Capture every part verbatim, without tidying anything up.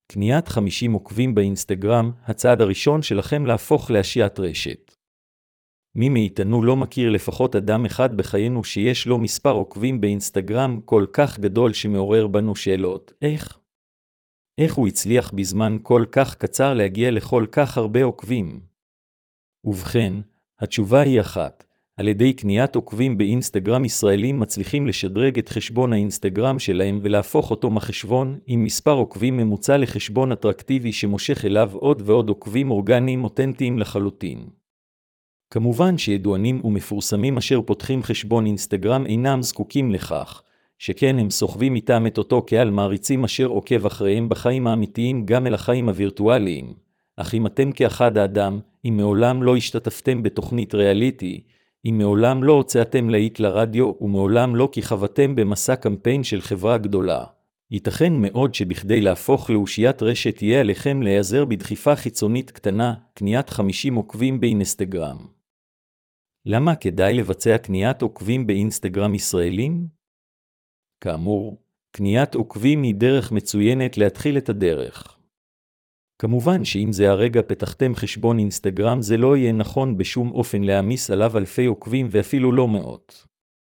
קניית חמישים עוקבים באינסטגרם, הצעד הראשון שלכם להפוך לאשיית רשת. מי מאיתנו לא מכיר לפחות אדם אחד בחיינו שיש לו מספר עוקבים באינסטגרם כל כך גדול שמעורר בנו שאלות, איך? איך הוא הצליח בזמן כל כך קצר להגיע לכל כך הרבה עוקבים? ובכן, התשובה היא אחת. על ידי קניית עוקבים באינסטגרם ישראלים מצליחים לשדרג את חשבון האינסטגרם שלהם ולהפוך אותו מחשבון עם מספר עוקבים ממוצע לחשבון אטרקטיבי שמושך אליו עוד ועוד עוקבים אורגניים אותנטיים לחלוטין. כמובן שידוענים ומפורסמים אשר פותחים חשבון אינסטגרם אינם זקוקים לכך, שכן הם סוחבים איתם את אותו קהל מעריצים אשר עוקב אחריהם בחיים האמיתיים גם אל החיים הווירטואליים. אך אם אתם כאחד האדם, אם מעולם לא השתתפתם בתוכנית ריאליטי, אם מעולם לא הוצאתם להיט לרדיו ומעולם לא כיכבתם במסע קמפיין של חברה גדולה, ייתכן מאוד שבכדי להפוך לאושיית רשת יהיה עליכם להיעזר בדחיפה חיצונית קטנה, קניית חמישים עוקבים באינסטגרם. למה כדאי לבצע קניית עוקבים באינסטגרם ישראלים? כאמור, קניית עוקבים היא דרך מצוינת להתחיל את הדרך. כמובן שאם זה הרגע פתחתם חשבון אינסטגרם זה לא יהיה נכון בשום אופן להעמיס עליו אלפי עוקבים ואפילו לא מאות.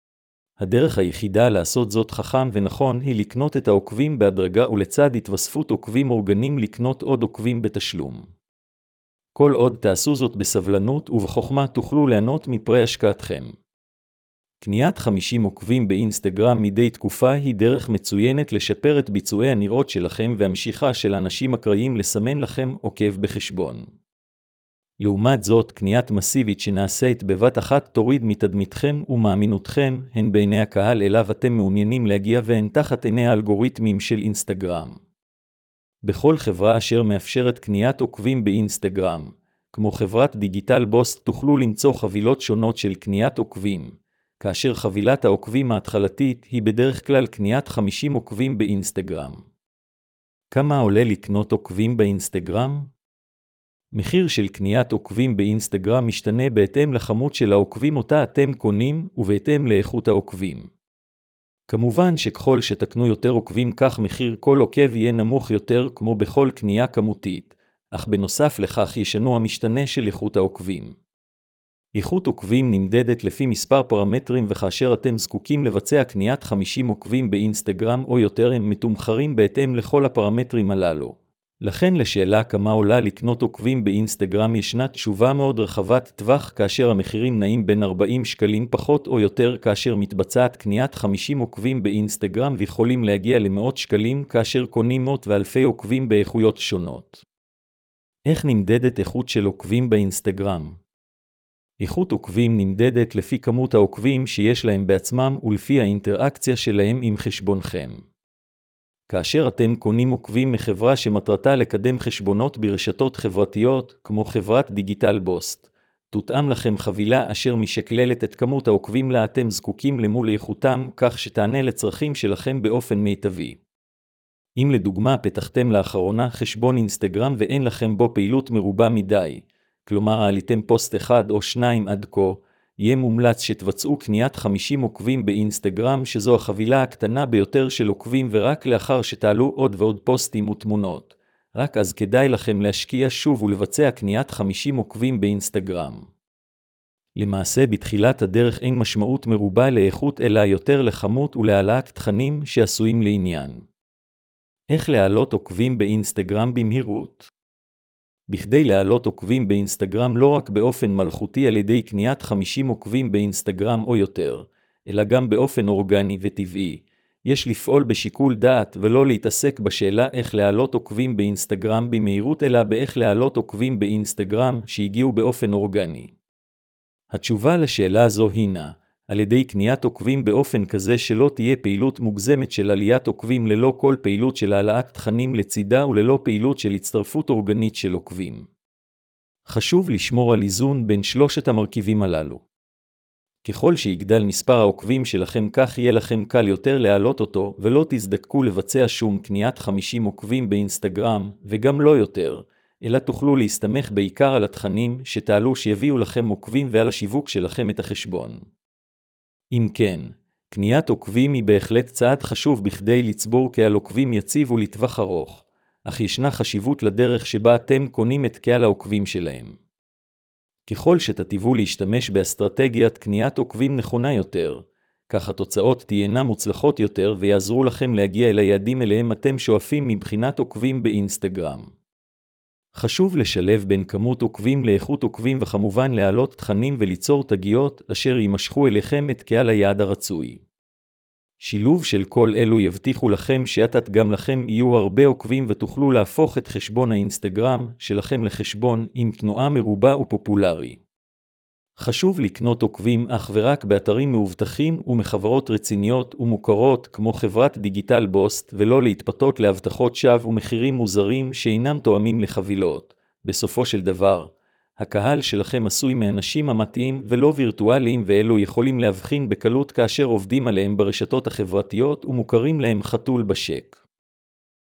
הדרך היחידה לעשות זאת חכם ונכון היא לקנות את העוקבים בהדרגה ולצד התווספות עוקבים אורגניים לקנות עוד עוקבים בתשלום. כל עוד תעשו זאת בסבלנות ובחוכמה תוכלו ליהנות מפרי השקעתכם. קניית חמישים עוקבים באינסטגרם מדי תקופה היא דרך מצוינת לשפר את ביצועי הנראות שלכם והמשיכה של אנשים אקראיים לסמן לכם עוקב בחשבון. לעומת זאת, קניית מסיבית שנעשית בבת אחת תוריד מתדמיתכם ומאמינותכם, הן בעיני הקהל אליו אתם מעוניינים להגיע והן תחת עיני האלגוריתמים של אינסטגרם. בכל חברה אשר מאפשרת קניית עוקבים באינסטגרם, כמו חברת דיגיטל בוסט, תוכלו למצוא חבילות שונות של קניית עוקבים, כאשר חבילת העוקבים ההתחלתית היא בדרך כלל קניית חמישים עוקבים באינסטגרם. כמה עולה לקנות עוקבים באינסטגרם? מחיר של קניית עוקבים באינסטגרם משתנה בהתאם לכמות של העוקבים אותה אתם קונים ובהתאם לאיכות העוקבים. כמובן שככל שתקנו יותר עוקבים כך מחיר כל עוקב יהיה נמוך יותר כמו בכל קנייה כמותית, אך בנוסף לכך ישנו המשתנה של איכות העוקבים. איכות עוקבים נמדדת לפי מספר פרמטרים וכאשר אתם זקוקים לבצע קניית חמישים עוקבים באינסטגרם או יותר הם מתומחרים בהתאם לכל הפרמטרים הללו. לכן לשאלה כמה עולה לקנות עוקבים באינסטגרם ישנה תשובה מאוד רחבת טווח כאשר המחירים נעים בין ארבעים שקלים פחות או יותר כאשר מתבצעת קניית חמישים עוקבים באינסטגרם ויכולים להגיע למאות שקלים כאשר קונים מאות ואלפי עוקבים באיכויות שונות. איך נמדדת איכות של עוקבים באינסטגרם? איכות עוקבים נמדדת לפי כמות העוקבים שיש להם בעצמם ולפי האינטראקציה שלהם עם חשבונכם. כאשר אתם קונים עוקבים מחברה שמטרתה לקדם חשבונות ברשתות חברתיות, כמו חברת דיגיטל בוסט, תותאם לכם חבילה אשר משקללת את כמות העוקבים לה אתם זקוקים למול איכותם, כך שתענה לצרכים שלכם באופן מיטבי. אם לדוגמה פתחתם לאחרונה חשבון אינסטגרם ואין לכם בו פעילות מרובה מדי, כלומר העליתם פוסט אחד או שניים עד כה, יהיה מומלץ שתבצעו קניית חמישים עוקבים באינסטגרם שזו החבילה הקטנה ביותר של עוקבים ורק לאחר שתעלו עוד ועוד פוסטים ותמונות. רק אז כדאי לכם להשקיע שוב ולבצע קניית חמישים עוקבים באינסטגרם. למעשה בתחילת הדרך אין משמעות מרובה לאיכות אלא יותר לכמות ולהעלאת תכנים שעשויים לעניין. איך להעלות עוקבים באינסטגרם במהירות? בכדי להעלות עוקבים באינסטגרם לא רק באופן מלכותי על ידי קניית חמישים עוקבים באינסטגרם או יותר, אלא גם באופן אורגני וטבעי, יש לפעול בשיקול דעת ולא להתעסק בשאלה איך להעלות עוקבים באינסטגרם במהירות אלא באיך להעלות עוקבים באינסטגרם שהגיעו באופן אורגני. התשובה לשאלה זו הינה, על ידי קניית עוקבים באופן כזה שלא תהיה פעילות מוגזמת של עליית עוקבים ללא כל פעילות של העלאת תכנים לצידה וללא פעילות של הצטרפות אורגנית של עוקבים. חשוב לשמור על איזון בין שלושת המרכיבים הללו. ככל שיגדל מספר העוקבים שלכם כך יהיה לכם קל יותר להעלות אותו ולא תזדקקו לבצע שום קניית חמישים עוקבים באינסטגרם וגם לא יותר, אלא תוכלו להסתמך בעיקר על התכנים שתעלו שיביאו לכם עוקבים ועל השיווק שלכם את החשבון. אם כן, קניית עוקבים היא בהחלט צעד חשוב בכדי לצבור קהל עוקבים יציב ולטווח ארוך, אך ישנה חשיבות לדרך שבה אתם קונים את קהל העוקבים שלהם. ככל שתטיבו להשתמש באסטרטגיית קניית עוקבים נכונה יותר, כך התוצאות תהיינה מוצלחות יותר ויעזרו לכם להגיע אל היעדים אליהם אתם שואפים מבחינת עוקבים באינסטגרם. חשוב לשלב בין כמות עוקבים לאיכות עוקבים וכמובן להעלות תכנים וליצור תגיות אשר יימשכו אליכם את קהל היעד הרצוי. שילוב של כל אלו יבטיחו לכם שעתיד גם לכם יהיו הרבה עוקבים ותוכלו להפוך את חשבון האינסטגרם שלכם לחשבון עם תנועה מרובה ופופולרי. חשוב לקנות עוקבים אך ורק באתרים מאובטחים ומחברות רציניות ומוכרות כמו חברת דיגיטל בוסט ולא להתפתות להבטחות שווא ומחירים מוזרים שאינם תואמים לחבילות. בסופו של דבר, הקהל שלכם עשוי מאנשים אמיתיים ולא וירטואליים ואלו יכולים להבחין בקלות כאשר עובדים עליהם ברשתות החברתיות ומוכרים להם חתול בשק.